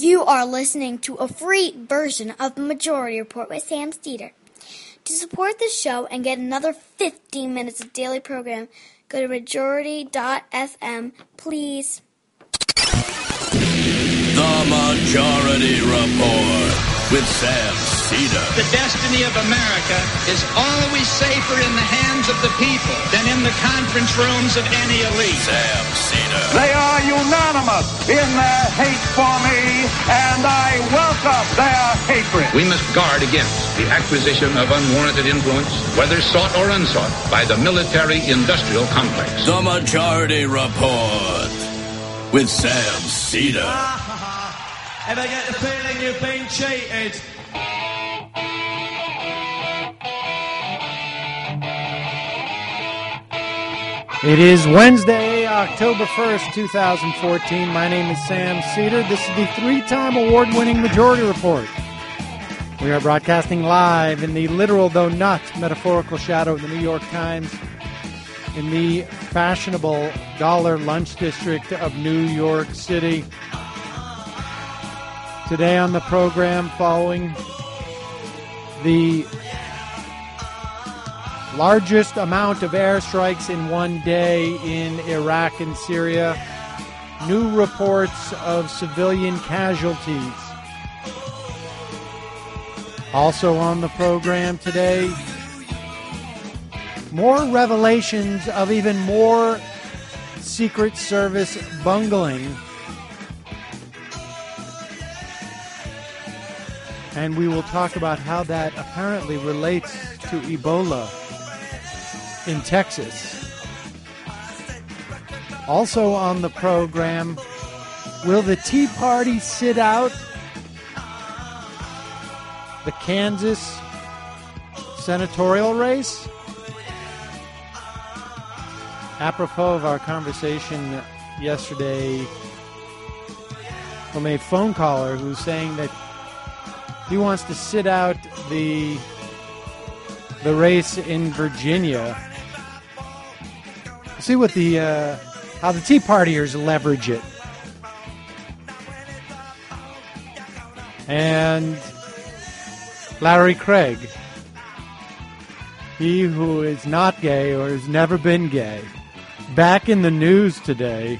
You are listening to a free version of the Majority Report with Sam Steeder. To support this show and get another 15 minutes of daily program, go to majority.fm, please. The Majority Report with Sam Steeder. The destiny of America is always safer in the hands of the people than in the conference rooms of any elite. Sam Steeder. They are unanimous in their hate for me, and I welcome their hatred. We must guard against the acquisition of unwarranted influence, whether sought or unsought, by the military-industrial complex. The Majority Report with Sam Steeder. And I get the feeling you've been cheated. It is Wednesday, October 1st, 2014. My name is Sam Steeder. This is the three-time award-winning Majority Report. We are broadcasting live in the literal, though not metaphorical, shadow of the New York Times in the fashionable Dollar Lunch District of New York City. Today on the program, following the largest amount of airstrikes in one day in Iraq and Syria, new reports of civilian casualties. Also on the program today, more revelations of even more Secret Service bungling. And we will talk about how that apparently relates to Ebola in Texas. Also on the program, will the Tea Party sit out the Kansas senatorial race? Apropos of our conversation yesterday from a phone caller who's saying that he wants to sit out the race in Virginia. See what how the Tea Partiers leverage it. And Larry Craig, he who is not gay or has never been gay, back in the news today.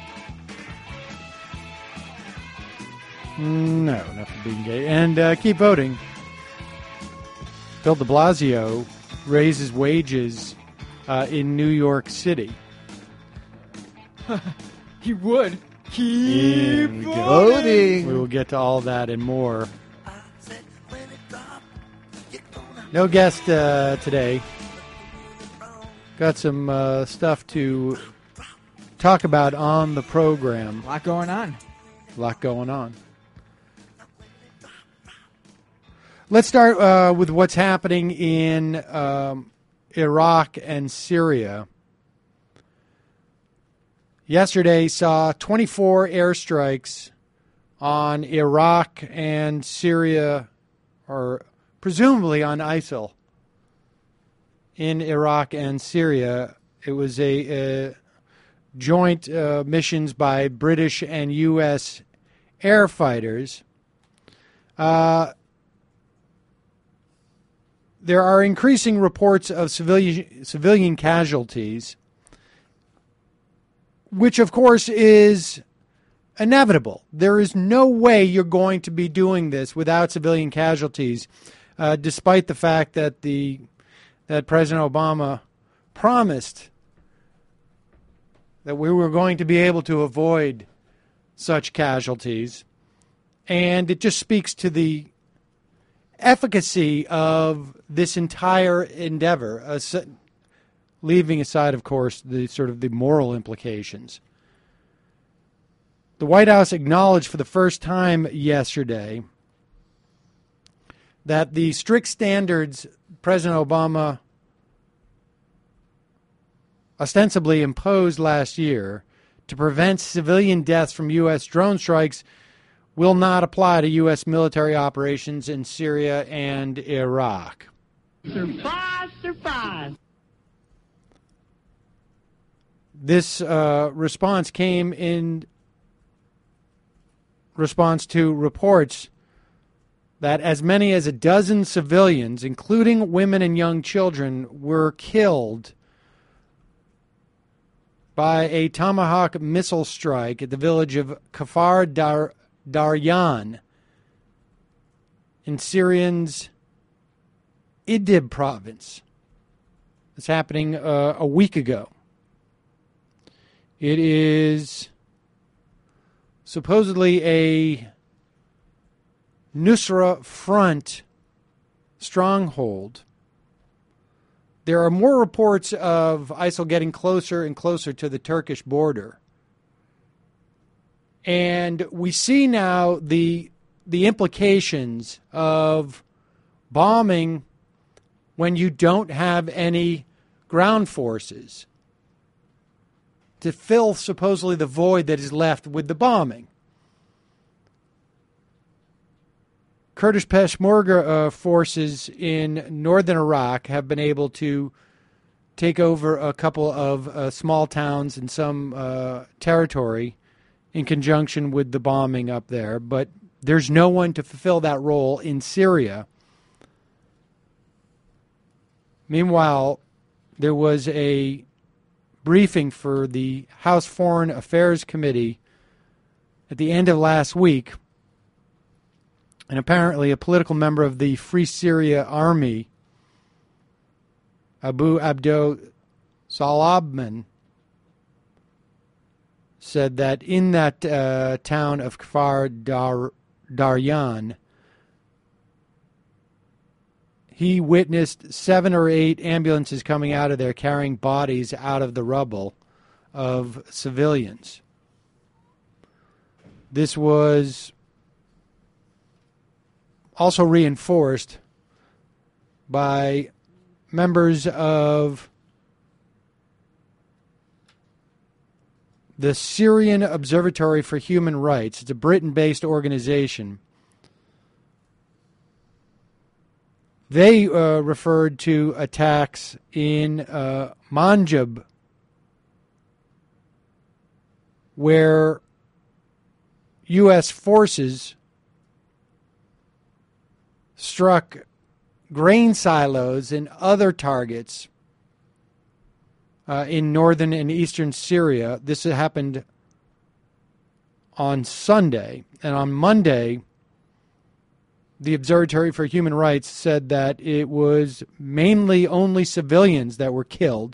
No, not for being gay. And keep voting. Bill de Blasio raises wages in New York City. He would. Keep voting. We will get to all that and more. No guest today. Got some stuff to talk about on the program. A lot going on. Let's start with what's happening in Iraq and Syria. Yesterday saw 24 airstrikes on Iraq and Syria, or presumably on ISIL in Iraq and Syria. It was a joint missions by British and U.S. air fighters. There are increasing reports of civilian casualties, which, of course, is inevitable. There is no way you're going to be doing this without civilian casualties, despite the fact that that President Obama promised that we were going to be able to avoid such casualties. And it just speaks to the efficacy of this entire endeavor, leaving aside, of course, the sort of the moral implications. The White House acknowledged for the first time yesterday that the strict standards President Obama ostensibly imposed last year to prevent civilian deaths from U.S. drone strikes will not apply to U.S. military operations in Syria and Iraq. Surprise, surprise. This response came in response to reports that as many as a dozen civilians, including women and young children, were killed by a Tomahawk missile strike at the village of Kfar Daryan in Syrian's Idlib province. It's happening a week ago. It is supposedly a Nusra Front stronghold. There are more reports of ISIL getting closer and closer to the Turkish border. And we see now the implications of bombing when you don't have any ground forces to fill supposedly the void that is left with the bombing. Kurdish Peshmerga forces in northern Iraq have been able to take over a couple of small towns and some territory in conjunction with the bombing up there, but there's no one to fulfill that role in Syria. Meanwhile, there was a briefing for the House Foreign Affairs Committee at the end of last week, and apparently a political member of the Free Syria Army, Abu Abdo Salabman, said that in that town of Kfar Daryan, he witnessed 7 or 8 ambulances coming out of there carrying bodies out of the rubble of civilians. This was also reinforced by members of the Syrian Observatory for Human Rights. It's a Britain-based organization. They referred to attacks in Manjab, where U.S. forces struck grain silos and other targets in northern and eastern Syria. This happened on Sunday. And on Monday, the Observatory for Human Rights said that it was mainly only civilians that were killed.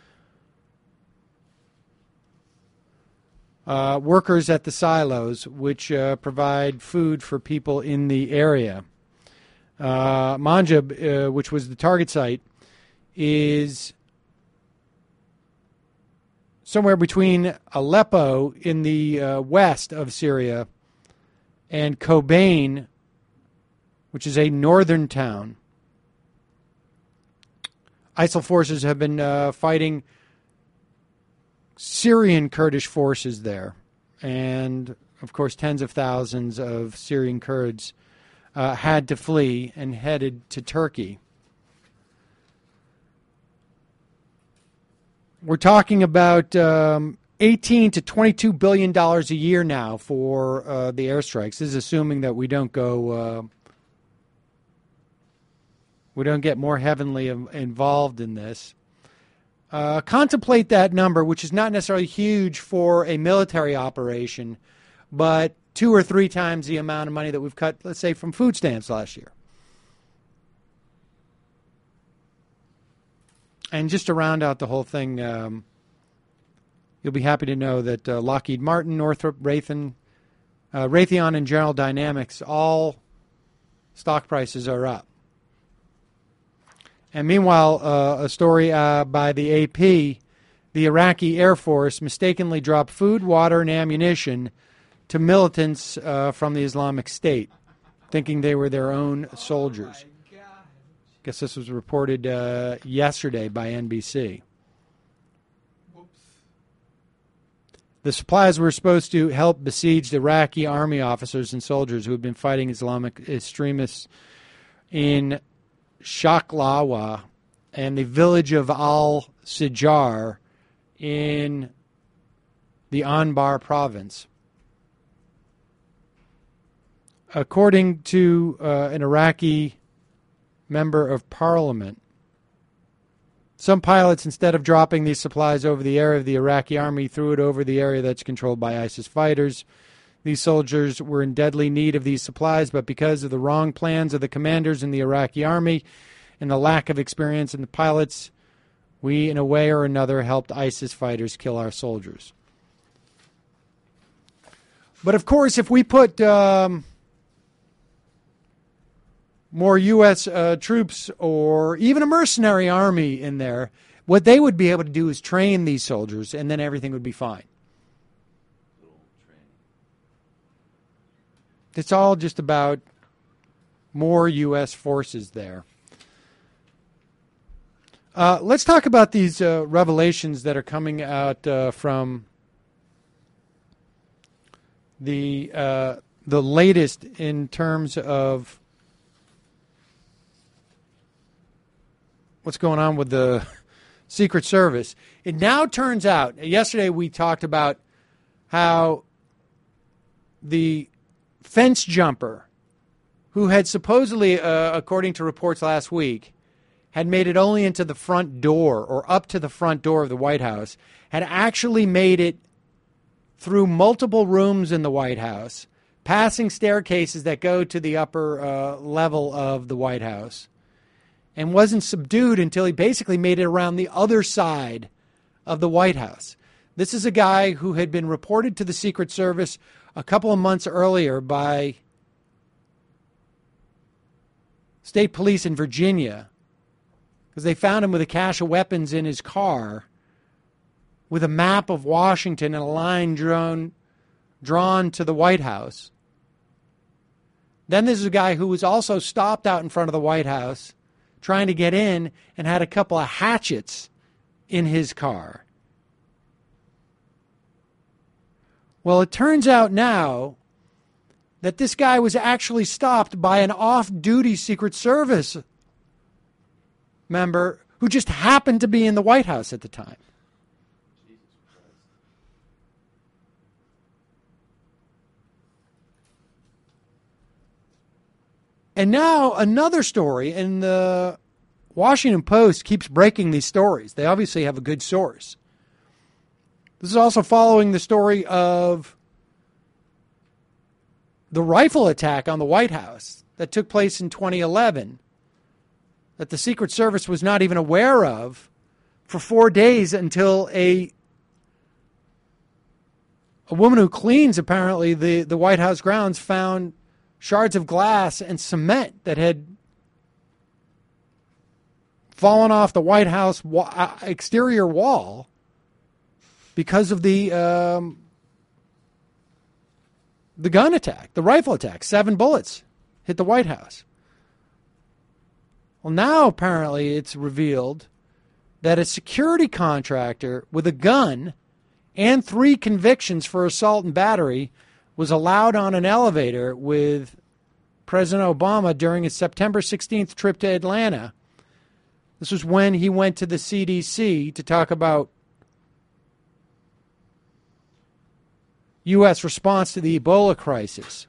Workers at the silos, which provide food for people in the area. Manjab, which was the target site, is somewhere between Aleppo in the west of Syria and Kobane, which is a northern town. ISIL forces have been fighting Syrian Kurdish forces there. And, of course, tens of thousands of Syrian Kurds had to flee and headed to Turkey. We're talking about $18 to $22 billion a year now for the airstrikes. This is assuming that we don't go... we don't get more heavily involved in this. Contemplate that number, which is not necessarily huge for a military operation, but 2 or 3 times the amount of money that we've cut, let's say, from food stamps last year. And just to round out the whole thing, you'll be happy to know that Lockheed Martin, Northrop, Raytheon, and General Dynamics, all stock prices are up. And meanwhile, a story by the AP, the Iraqi Air Force mistakenly dropped food, water, and ammunition to militants from the Islamic State, thinking they were their own soldiers. I guess this was reported yesterday by NBC. The supplies were supposed to help besieged Iraqi army officers and soldiers who had been fighting Islamic extremists in Shaklawa and the village of Al-Sijar in the Anbar province. according to an Iraqi member of parliament, some pilots, instead of dropping these supplies over the area of the Iraqi army, threw it over the area that's controlled by ISIS fighters. These soldiers were in deadly need of these supplies, but because of the wrong plans of the commanders in the Iraqi army and the lack of experience in the pilots, we, in a way or another, helped ISIS fighters kill our soldiers. But, of course, if we put more U.S. Troops or even a mercenary army in there, what they would be able to do is train these soldiers, and then everything would be fine. It's all just about more U.S. forces there. Let's talk about these revelations that are coming out from the latest in terms of what's going on with the Secret Service. It now turns out, yesterday we talked about how the fence jumper, who had supposedly, according to reports last week, had made it only into the front door or up to the front door of the White House, had actually made it through multiple rooms in the White House, passing staircases that go to the upper level of the White House, and wasn't subdued until he basically made it around the other side of the White House. This is a guy who had been reported to the Secret Service a couple of months earlier by state police in Virginia because they found him with a cache of weapons in his car with a map of Washington and a line drawn to the White House. Then there's a guy who was also stopped out in front of the White House trying to get in and had a couple of hatchets in his car. Well, it turns out now that this guy was actually stopped by an off-duty Secret Service member who just happened to be in the White House at the time. And now another story, and the Washington Post keeps breaking these stories. They obviously have a good source. This is also following the story of the rifle attack on the White House that took place in 2011 that the Secret Service was not even aware of for 4 days until a woman who cleans, apparently, the White House grounds found shards of glass and cement that had fallen off the White House exterior wall because of the gun attack, the rifle attack. 7 bullets hit the White House. Well, now apparently it's revealed that a security contractor with a gun and 3 convictions for assault and battery was allowed on an elevator with President Obama during his September 16th trip to Atlanta. This was when he went to the CDC to talk about U.S. response to the Ebola crisis.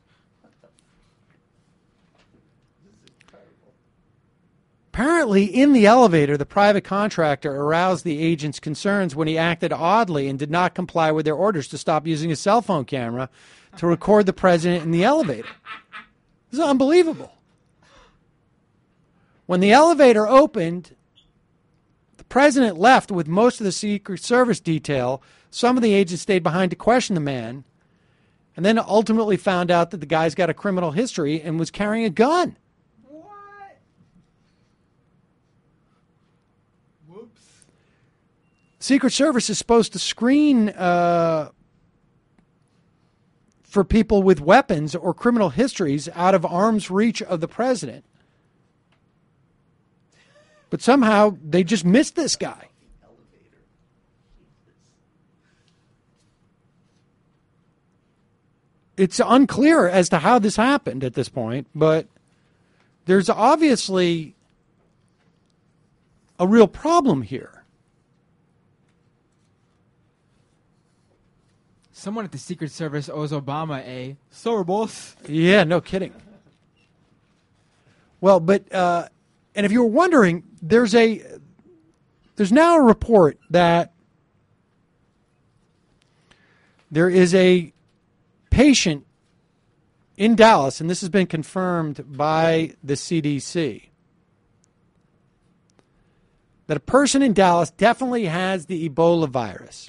Apparently, in the elevator, the private contractor aroused the agent's concerns when he acted oddly and did not comply with their orders to stop using a cell phone camera to record the president in the elevator. This is unbelievable. When the elevator opened, the president left with most of the Secret Service detail. Some of the agents stayed behind to question the man, and then ultimately found out that the guy's got a criminal history and was carrying a gun. Secret Service is supposed to screen for people with weapons or criminal histories out of arm's reach of the president. But somehow they just missed this guy. It's unclear as to how this happened at this point, but there's obviously a real problem here. Someone at the Secret Service owes Obama a "Sorry, boss." Yeah, no kidding. Well, but and if you were wondering, there's now a report that there is a patient in Dallas, and this has been confirmed by the CDC, that a person in Dallas definitely has the Ebola virus.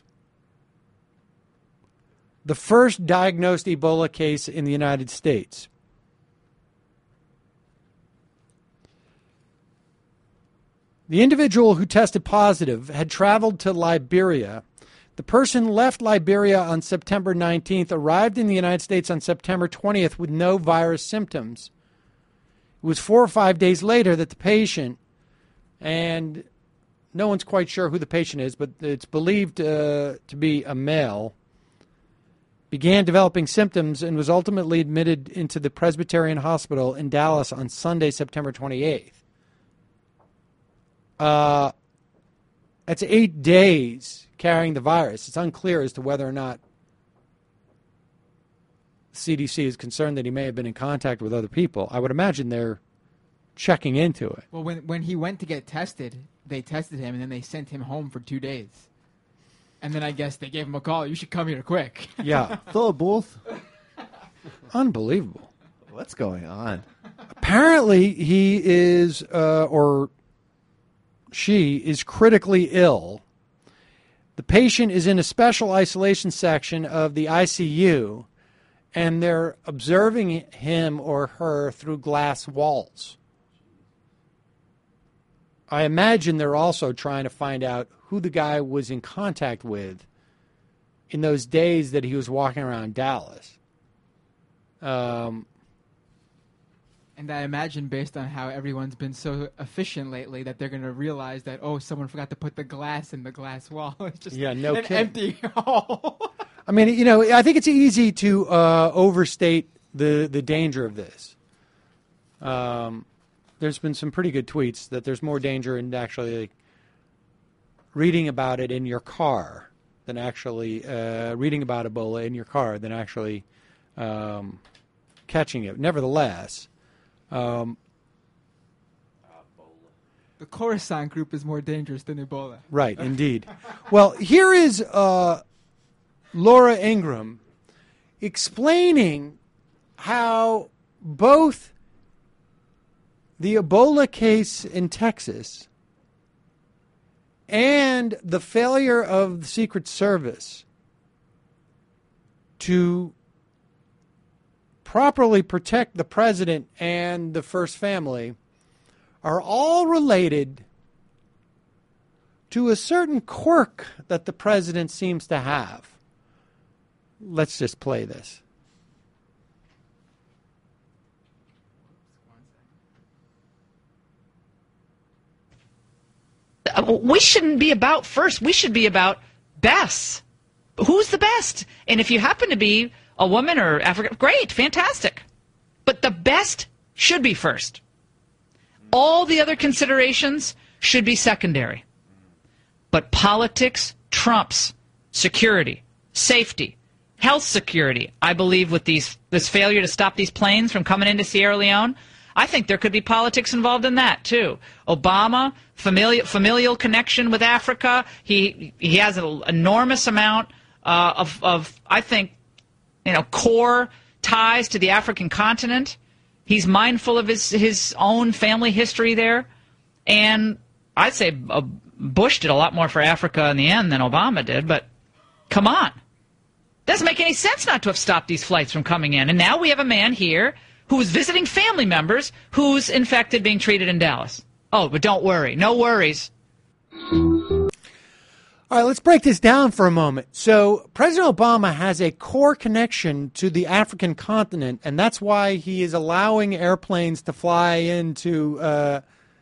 The first diagnosed Ebola case in the United States. The individual who tested positive had traveled to Liberia. The person left Liberia on September 19th, arrived in the United States on September 20th with no virus symptoms. It was 4 or 5 days later that the patient, and no one's quite sure who the patient is, but it's believed to be a male, began developing symptoms and was ultimately admitted into the Presbyterian Hospital in Dallas on Sunday, September 28th. That's 8 days carrying the virus. It's unclear as to whether or not the CDC is concerned that he may have been in contact with other people. I would imagine they're checking into it. Well, when he went to get tested, they tested him, and then they sent him home for 2 days. And then I guess they gave him a call. You should come here quick. Yeah. Hello, both. Unbelievable. What's going on? Apparently, he is, or she is critically ill. The patient is in a special isolation section of the ICU, and they're observing him or her through glass walls. I imagine they're also trying to find out who the guy was in contact with in those days that he was walking around Dallas. And I imagine, based on how everyone's been so efficient lately, that they're going to realize that, oh, someone forgot to put the glass in the glass wall. It's just no an kidding. empty hall. I mean, I think it's easy to overstate the danger of this. There's been some pretty good tweets that there's more danger in actually reading about it in your car than actually reading about Ebola in your car than actually catching it. Nevertheless, The Khorasan group is more dangerous than Ebola. Right, indeed. Well, here is Laura Ingraham explaining how both the Ebola case in Texas and the failure of the Secret Service to properly protect the president and the first family are all related to a certain quirk that the president seems to have. Let's just play this. We shouldn't be about first. We should be about best. Who's the best? And if you happen to be a woman or African, great, fantastic. But the best should be first. All the other considerations should be secondary. But politics trumps security, safety, health security. I believe with this failure to stop these planes from coming into Sierra Leone, I think there could be politics involved in that too. Obama, familial connection with Africa. He has an enormous amount of I think, core ties to the African continent. He's mindful of his own family history there. And I'd say Bush did a lot more for Africa in the end than Obama did, but come on. Doesn't make any sense not to have stopped these flights from coming in. And now we have a man here who's visiting family members who's infected being treated in Dallas. Oh, but don't worry. No worries. All right, let's break this down for a moment. So President Obama has a core connection to the African continent, and that's why he is allowing airplanes to fly into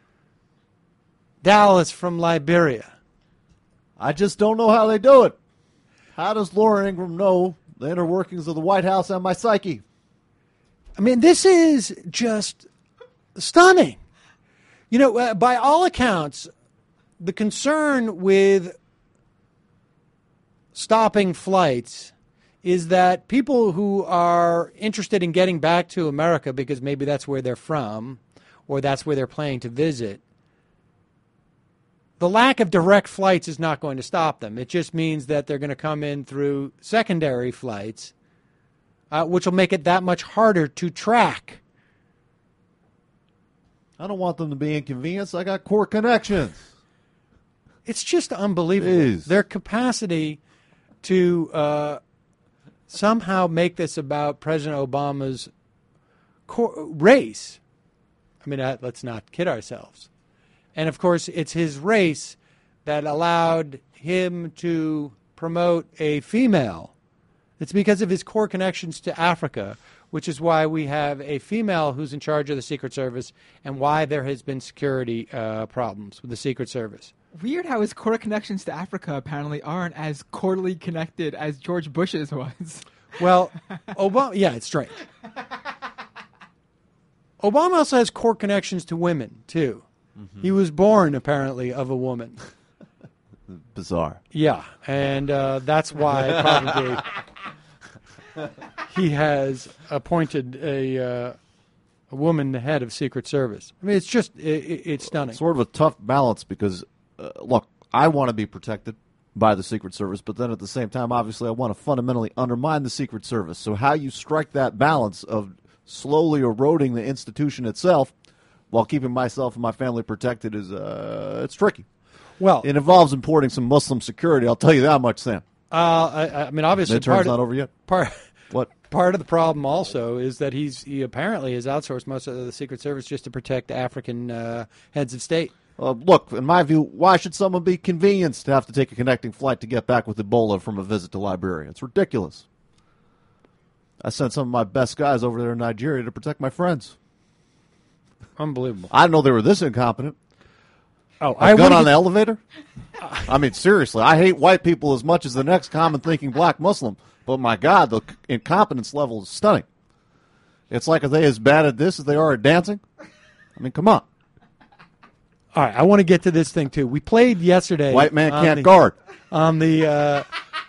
Dallas from Liberia. I just don't know how they do it. How does Laura Ingraham know the inner workings of the White House and my psyche? I mean, this is just stunning. By all accounts, the concern with stopping flights is that people who are interested in getting back to America because maybe that's where they're from or that's where they're planning to visit, the lack of direct flights is not going to stop them. It just means that they're going to come in through secondary flights, which will make it that much harder to track. I don't want them to be inconvenienced. I got core connections. It's just unbelievable. It is. Their capacity to somehow make this about President Obama's race. I mean, let's not kid ourselves. And, of course, it's his race that allowed him to promote a female. It's because of his core connections to Africa, which is why we have a female who's in charge of the Secret Service and why there has been security problems with the Secret Service. Weird how his core connections to Africa apparently aren't as corely connected as George Bush's was. Well, Obama, yeah, it's strange. Obama also has core connections to women, too. Mm-hmm. He was born, apparently, of a woman. Bizarre. Yeah, and that's why probably he has appointed a woman the head of Secret Service. I mean, it's just, it's stunning. Sort of a tough balance because, look, I want to be protected by the Secret Service, but then at the same time, obviously, I want to fundamentally undermine the Secret Service. So how you strike that balance of slowly eroding the institution itself while keeping myself and my family protected is it's tricky. Well, it involves importing some Muslim security. I'll tell you that much, Sam. I mean, obviously, midterm's not over yet. What? Part of the problem also is that he apparently has outsourced most of the Secret Service just to protect African heads of state. Look, in my view, why should someone be convenienced to have to take a connecting flight to get back with Ebola from a visit to Liberia? It's ridiculous. I sent some of my best guys over there in Nigeria to protect my friends. Unbelievable. I didn't know they were this incompetent. Oh, I gun on the elevator? I mean, seriously, I hate white people as much as the next common-thinking black Muslim. But, my God, the incompetence level is stunning. It's like, are they as bad at this as they are at dancing? I mean, come on. All right, I want to get to this thing, too. We played yesterday. White man can't guard. On the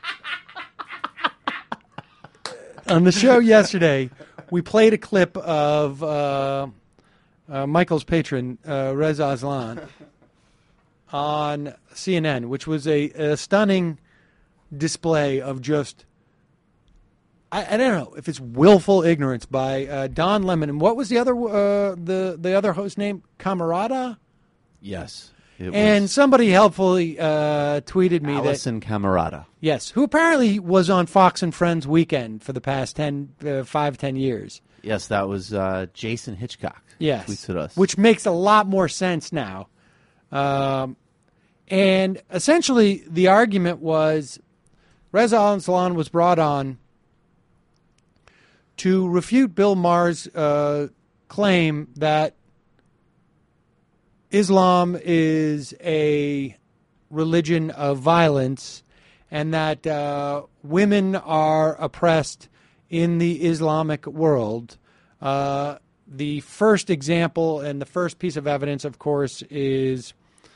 on the show yesterday, we played a clip of Michael's patron, Reza Aslan, on CNN, which was a stunning display of just, I don't know if it's willful ignorance by Don Lemon. And what was the other the other host name? Camarada? Yes. And somebody helpfully tweeted me Allison Camarada. Yes, who apparently was on Fox and Friends Weekend for the past 5-10 years. Yes, that was Jason Hitchcock. Yes, tweets at us. Which makes a lot more sense now. And essentially, the argument was Reza Aslan was brought on to refute Bill Maher's claim that Islam is a religion of violence and that women are oppressed in the Islamic world. The first example and the first piece of evidence, of course, is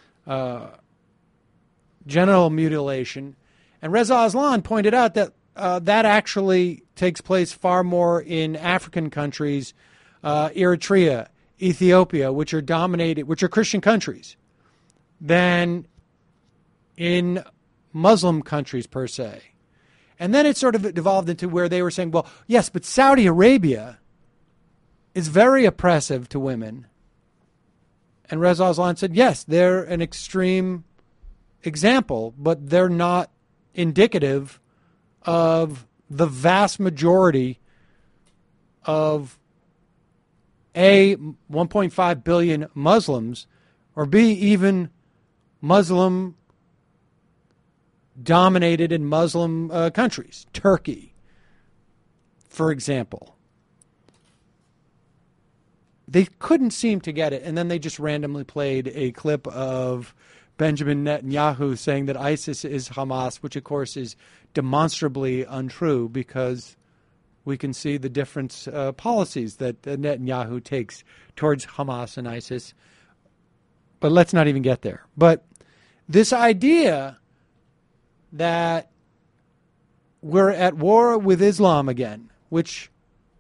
genital mutilation. And Reza Aslan pointed out that that actually takes place far more in African countries, Eritrea, Ethiopia, which are Christian countries, than in Muslim countries per se. And then it sort of devolved into where they were saying, well, yes, but Saudi Arabia is very oppressive to women. And Reza Aslan said, yes, they're an extreme example, but they're not indicative of the vast majority of A, 1.5 billion Muslims, or B, even Muslim dominated in Muslim countries. Turkey, for example. They couldn't seem to get it, and then they just randomly played a clip of Benjamin Netanyahu saying that ISIS is Hamas, which of course is demonstrably untrue because we can see the different policies that Netanyahu takes towards Hamas and ISIS. But let's not even get there. But this idea that we're at war with Islam again, which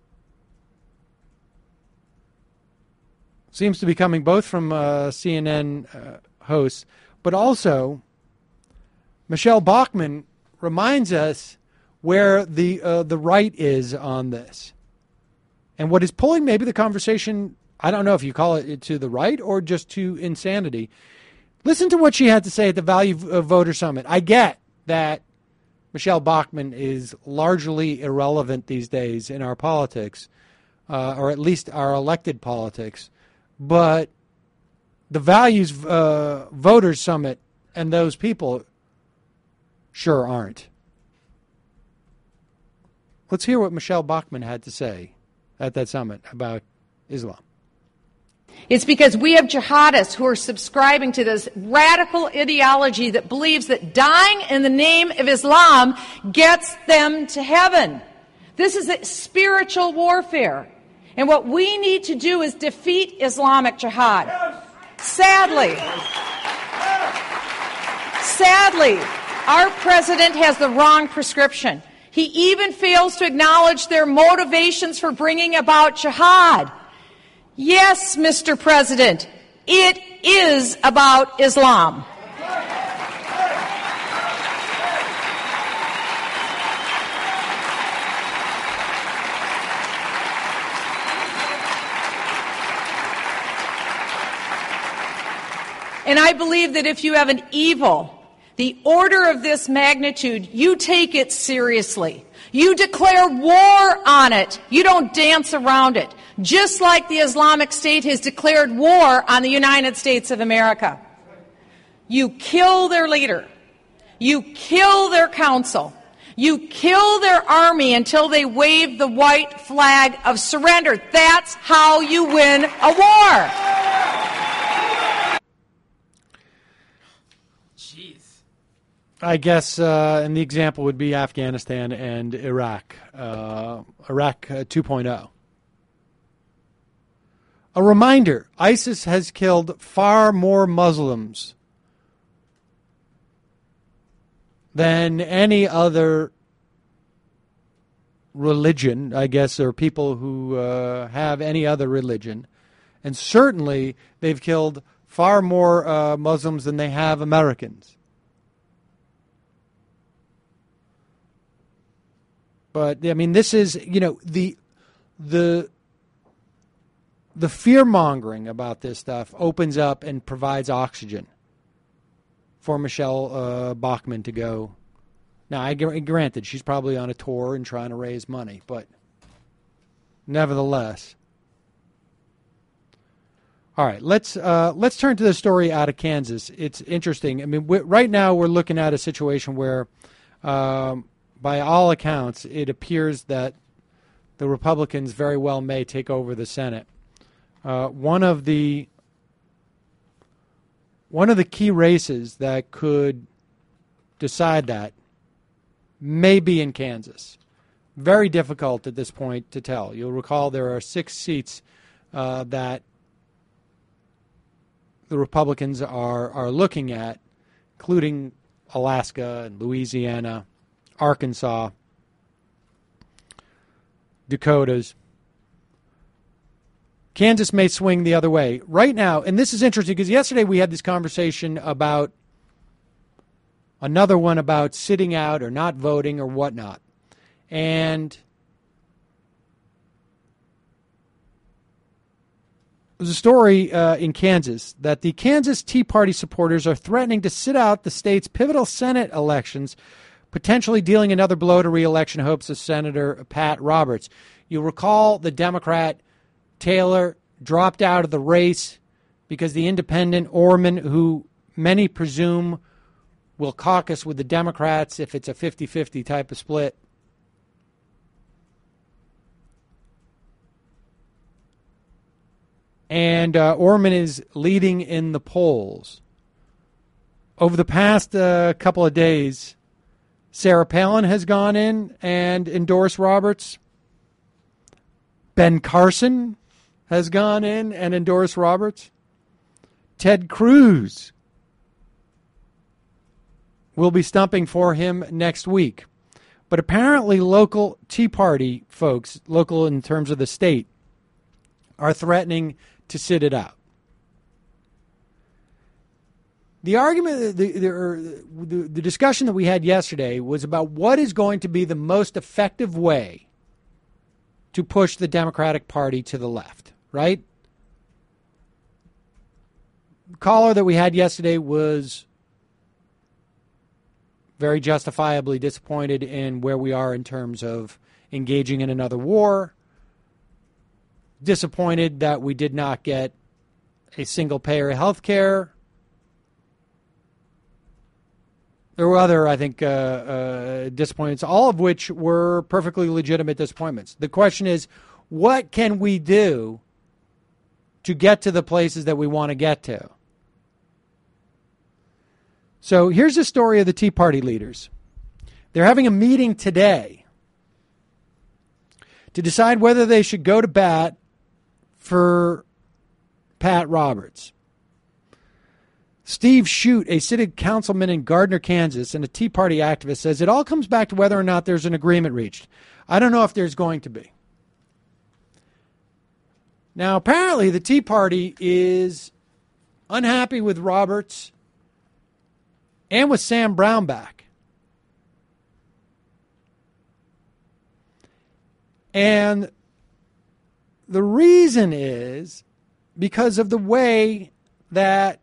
seems to be coming both from CNN hosts, but also Michelle Bachmann reminds us where the right is on this. And what is pulling maybe the conversation, I don't know if you call it to the right or just to insanity. Listen to what she had to say at the Value Voter Summit. I get that Michelle Bachmann is largely irrelevant these days in our politics, or at least our elected politics. But the Values Voters Summit and those people sure aren't. Let's hear what Michelle Bachmann had to say at that summit about Islam. It's because we have jihadists who are subscribing to this radical ideology that believes that dying in the name of Islam gets them to heaven. This is a spiritual warfare. And what we need to do is defeat Islamic jihad. Sadly, our president has the wrong prescription. He even fails to acknowledge their motivations for bringing about jihad. Yes, Mr. President, it is about Islam. And I believe that if you have an evil, the order of this magnitude, you take it seriously. You declare war on it. You don't dance around it. Just like the Islamic State has declared war on the United States of America. You kill their leader. You kill their council. You kill their army until they wave the white flag of surrender. That's how you win a war. I guess, and the example would be Afghanistan and Iraq, Iraq 2.0. A reminder, ISIS has killed far more Muslims than any other religion, I guess, or people who have any other religion. And certainly they've killed far more Muslims than they have Americans. But I mean, this is, you know, the fear-mongering about this stuff opens up and provides oxygen for Michelle Bachmann to go. Now, granted, she's probably on a tour and trying to raise money, but nevertheless. All right, let's turn to the story out of Kansas. It's interesting. I mean, right now we're looking at a situation where, by all accounts, it appears that the Republicans very well may take over the Senate. One of the key races that could decide that may be in Kansas. Very difficult at this point to tell. You'll recall there are 6 seats that the Republicans are looking at, including Alaska and Louisiana, Arkansas, Dakotas. Kansas may swing the other way. Right now, and this is interesting because yesterday we had this conversation about another one about sitting out or not voting or whatnot. And there's a story in Kansas that the Kansas Tea Party supporters are threatening to sit out the state's pivotal Senate elections, potentially dealing another blow to re-election hopes of Senator Pat Roberts. You'll recall the Democrat Taylor dropped out of the race because the independent Orman, who many presume will caucus with the Democrats if it's a 50-50 type of split, and Orman is leading in the polls. Over the past couple of days, Sarah Palin has gone in and endorsed Roberts. Ben Carson has gone in and endorsed Roberts. Ted Cruz will be stumping for him next week. But apparently local Tea Party folks, local in terms of the state, are threatening to sit it out. The argument, the discussion that we had yesterday was about what is going to be the most effective way to push the Democratic Party to the left, right? The caller that we had yesterday was very justifiably disappointed in where we are in terms of engaging in another war, disappointed that we did not get a single-payer health care. There were other, I think, disappointments, all of which were perfectly legitimate disappointments. The question is, what can we do to get to the places that we want to get to? So here's the story of the Tea Party leaders. They're having a meeting today to decide whether they should go to bat for Pat Roberts. Steve Shute, a city councilman in Gardner, Kansas, and a Tea Party activist, says it all comes back to whether or not there's an agreement reached. I don't know if there's going to be. Now, apparently, the Tea Party is unhappy with Roberts and with Sam Brownback. And the reason is because of the way that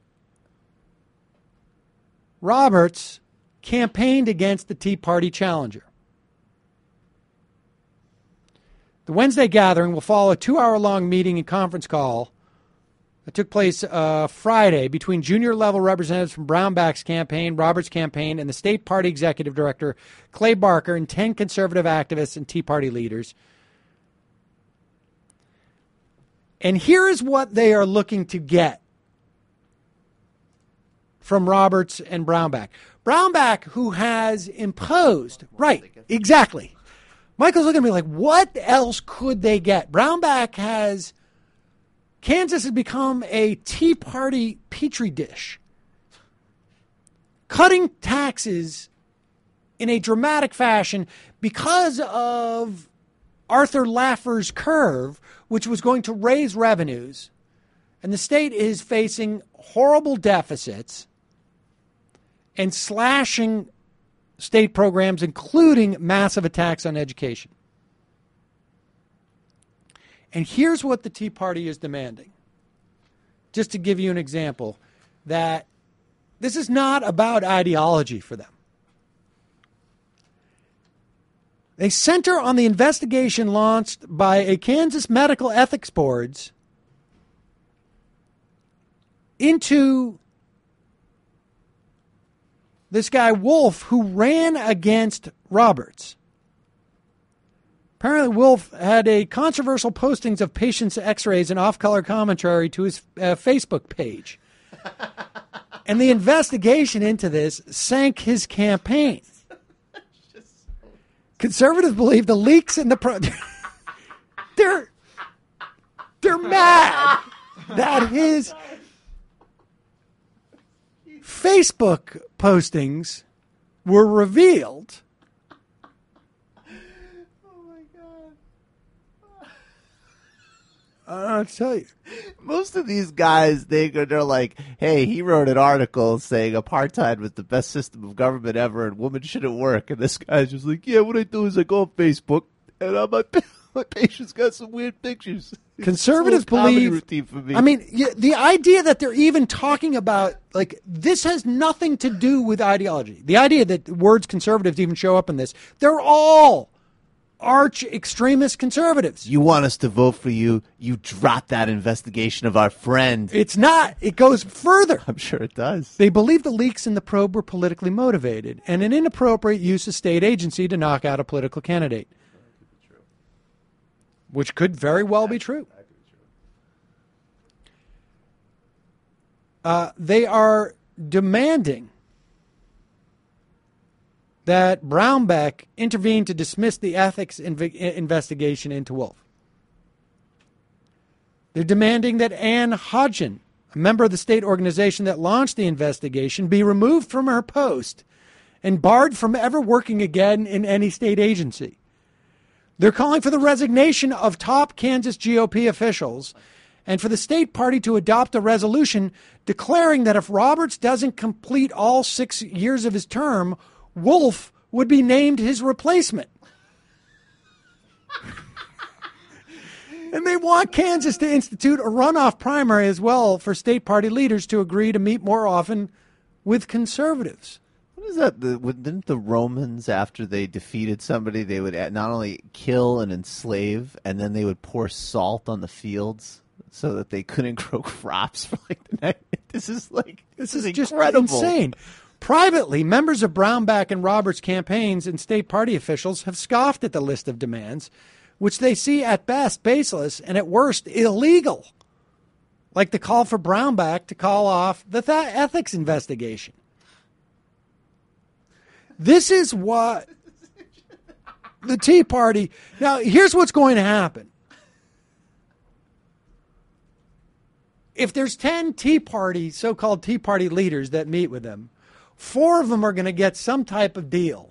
Roberts campaigned against the Tea Party challenger. The Wednesday gathering will follow a 2-hour-long meeting and conference call that took place Friday between junior-level representatives from Brownback's campaign, Roberts' campaign, and the state party executive director, Clay Barker, and 10 conservative activists and Tea Party leaders. And here is what they are looking to get from Roberts and Brownback. Brownback, who has imposed, right, exactly. Michael's looking at me like, what else could they get? Brownback has, Kansas has become a Tea Party petri dish. Cutting taxes in a dramatic fashion because of Arthur Laffer's curve, which was going to raise revenues. And the state is facing horrible deficits and slashing state programs, including massive attacks on education. And here's what the Tea Party is demanding. Just to give you an example, that this is not about ideology for them. They center on the investigation launched by a Kansas medical ethics boards into this guy Wolf, who ran against Roberts. Apparently, Wolf had a controversial postings of patients' x-rays and off-color commentary to his Facebook page. And the investigation into this sank his campaign. Conservatives believe the leaks in the they're mad that his Facebook postings were revealed. Oh my God. I'll tell you. Most of these guys, they're like, hey, he wrote an article saying apartheid was the best system of government ever and women shouldn't work. And this guy's just like, yeah, what I do is I go on Facebook and my patient's got some weird pictures. Conservatives believe, I mean, the idea that they're even talking about, like, this has nothing to do with ideology. The idea that words conservatives even show up in this, they're all arch extremist conservatives. You want us to vote for you, you drop that investigation of our friend. It's not. It goes further. I'm sure it does. They believe the leaks in the probe were politically motivated and an inappropriate use of state agency to knock out a political candidate. Which could very well be true. They are demanding that Brownback intervene to dismiss the ethics investigation into Wolf. They're demanding that Ann Hodgson, a member of the state organization that launched the investigation, be removed from her post and barred from ever working again in any state agency. They're calling for the resignation of top Kansas GOP officials and for the state party to adopt a resolution declaring that if Roberts doesn't complete all 6 years of his term, Wolf would be named his replacement. And they want Kansas to institute a runoff primary as well for state party leaders to agree to meet more often with conservatives. What is that? Didn't the Romans, after they defeated somebody, they would not only kill and enslave, and then they would pour salt on the fields so that they couldn't grow crops for like the night? This is just incredible. Insane. Privately, members of Brownback and Roberts' campaigns and state party officials have scoffed at the list of demands, which they see at best baseless and at worst illegal, like the call for Brownback to call off the ethics investigation. This is what the Tea Party... Now, here's what's going to happen. If there's 10 Tea Party, so-called Tea Party leaders that meet with them, 4 of them are going to get some type of deal.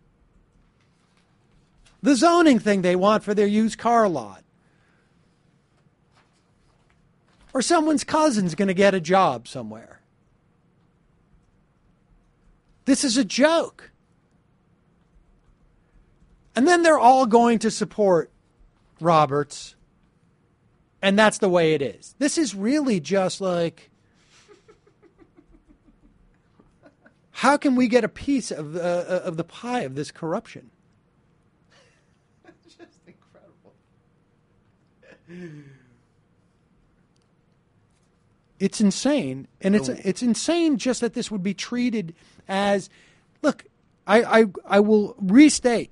The zoning thing they want for their used car lot. Or someone's cousin's going to get a job somewhere. This is a joke. And then they're all going to support Roberts. And that's the way it is. This is really just like, how can we get a piece of the pie of this corruption? Just incredible. It's insane. And it's insane just that this would be treated as, look, I will restate.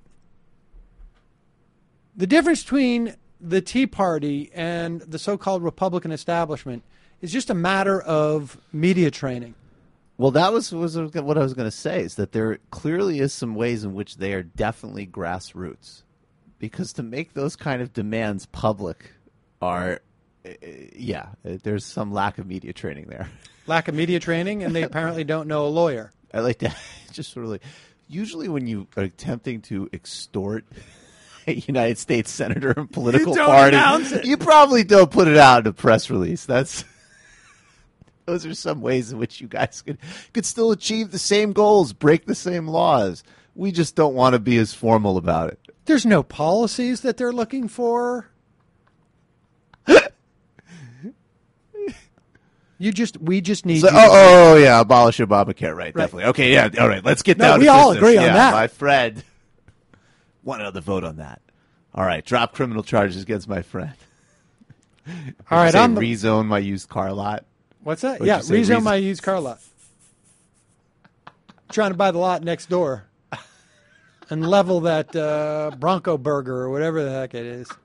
The difference between the Tea Party and the so-called Republican establishment is just a matter of media training. Well, that was what I was going to say, is that there clearly is some ways in which they are definitely grassroots. Because to make those kind of demands public there's some lack of media training there. Lack of media training, and they apparently don't know a lawyer. I like that. Just sort of like, usually when you are attempting to extort a United States senator and political party, you probably don't put it out in a press release. Those are some ways in which you guys could still achieve the same goals, break the same laws. We just don't want to be as formal about it. There's no policies that they're looking for. We just need. So, abolish Obamacare, right? Definitely. Okay, yeah, all right. Let's get down. We to all business. agree on that. My friend, want another vote on that? All right, drop criminal charges against my friend. All right, rezone my used car lot. What's that? Yeah, rezone my used car lot. Trying to buy the lot next door and level that Bronco Burger or whatever the heck it is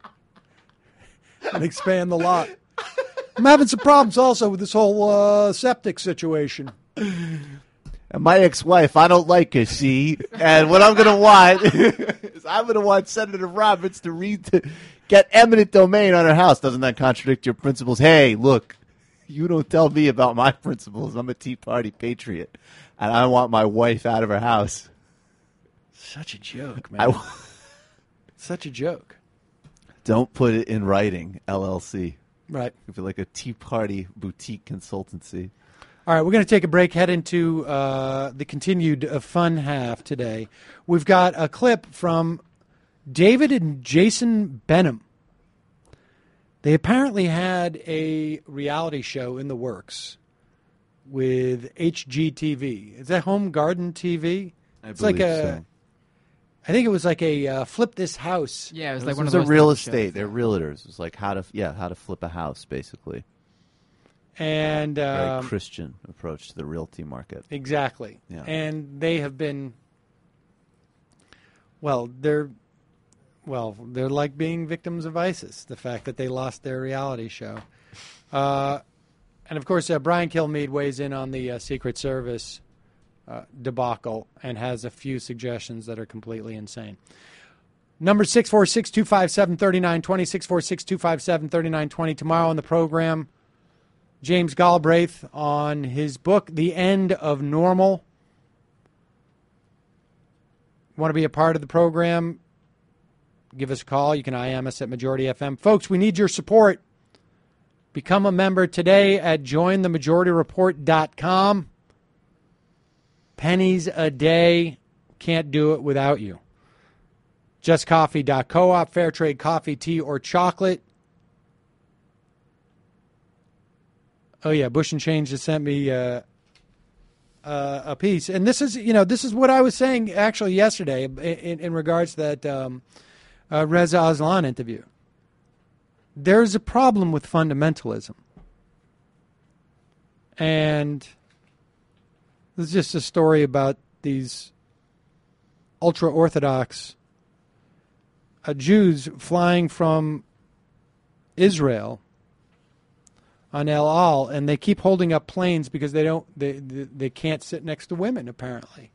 and expand the lot. I'm having some problems also with this whole septic situation. And my ex-wife, I don't like her, see? And what I'm going to want is I'm going to want Senator Roberts to get eminent domain on her house. Doesn't that contradict your principles? Hey, look, you don't tell me about my principles. I'm a Tea Party patriot, and I want my wife out of her house. Such a joke, man. Such a joke. Don't put it in writing, LLC. Right. I feel like a Tea Party boutique consultancy. All right, we're going to take a break, head into the continued fun half today. We've got a clip from David and Jason Benham. They apparently had a reality show in the works with HGTV. Is that Home Garden TV? I believe so. I think it was like a Flip This House. Yeah, it was like one of those real estate. Shows. They're realtors. It was like how to flip a house, basically. And very Christian approach to the realty market. Exactly. Yeah. And they have been they're like being victims of ISIS, the fact that they lost their reality show. And of course, Brian Kilmeade weighs in on the Secret Service debacle and has a few suggestions that are completely insane. Number 646-257-3920, 646-257-3920. Tomorrow on the program, James Galbraith on his book, The End of Normal. Want to be a part of the program? Give us a call. You can IM us at Majority FM. Folks, we need your support. Become a member today at jointhemajorityreport.com. Pennies a day. Can't do it without you. JustCoffee.coop, fair trade coffee, tea, or chocolate. Oh, yeah, Bush and Change just sent me a piece. And this is what I was saying actually yesterday in regards to that Reza Aslan interview. There's a problem with fundamentalism. And this is just a story about these ultra-Orthodox Jews flying from Israel on El Al, and they keep holding up planes because they can't sit next to women, apparently.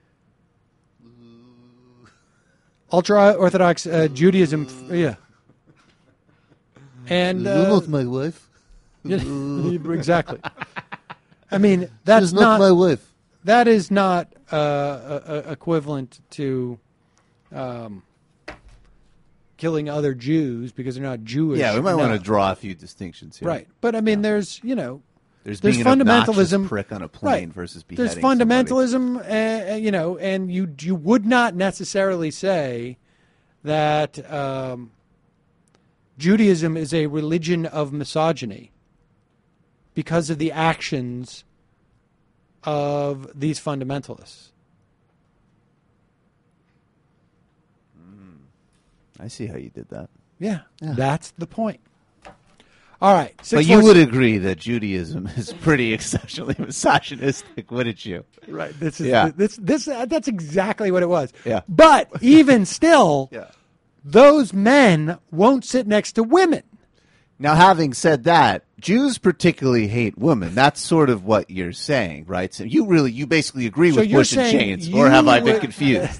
Ultra-Orthodox Judaism, yeah. And You're not my wife. Exactly. I mean, that's She's not my wife. That is not equivalent to killing other Jews because they're not Jewish. Yeah, we might want to draw a few distinctions here. Right. But I mean, there's being there's an fundamentalism prick on a plane versus beheading There's fundamentalism, and you would not necessarily say that Judaism is a religion of misogyny because of the actions of these fundamentalists. I see how you did that. Yeah, that's the point. All right. But you would agree that Judaism is pretty exceptionally misogynistic, wouldn't you? Right. That's exactly what it was. Yeah. But even still, those men won't sit next to women. Now, having said that, Jews particularly hate women. That's sort of what you're saying, right? So you basically agree with Bush and Chains, or have I been confused?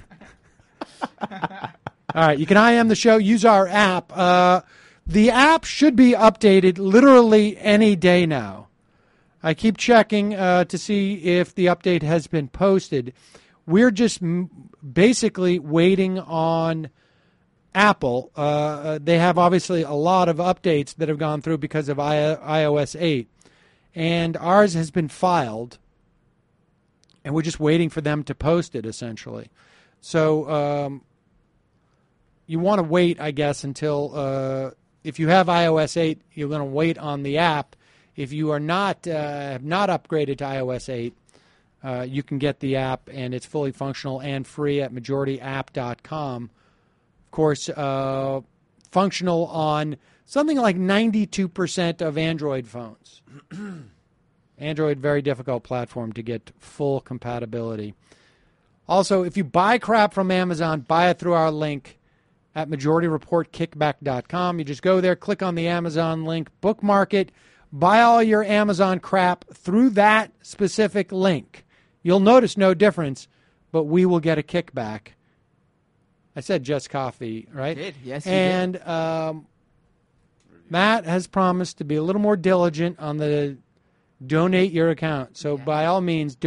All right, you can IM the show. Use our app. The app should be updated literally any day now. I keep checking to see if the update has been posted. We're just basically waiting on Apple. They have obviously a lot of updates that have gone through because of iOS 8. And ours has been filed, and we're just waiting for them to post it, essentially. So you want to wait, I guess, until if you have iOS 8, you're going to wait on the app. If you are not have not upgraded to iOS 8, you can get the app, and it's fully functional and free at majorityapp.com. Of course, functional on something like 92% of Android phones. Android, very difficult platform to get full compatibility. Also, if you buy crap from Amazon, buy it through our link at MajorityReportKickback.com. You just go there, click on the Amazon link, bookmark it, buy all your Amazon crap through that specific link. You'll notice no difference, but we will get a kickback. I said Just Coffee, right? You did. Yes, you did. did. And Matt has promised to be a little more diligent on the donate your account. So by all means,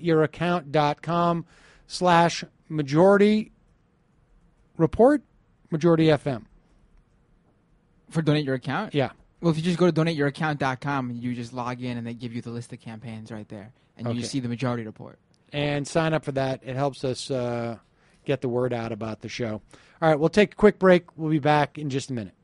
donateyouraccount.com/Majority Report, Majority FM. For donate your account? Yeah. Well, if you just go to donateyouraccount.com, you just log in and they give you the list of campaigns right there. And you see the Majority Report. And sign up for that. It helps us get the word out about the show. All right, we'll take a quick break. We'll be back in just a minute.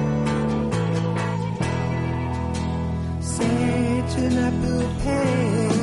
C'est une à peu près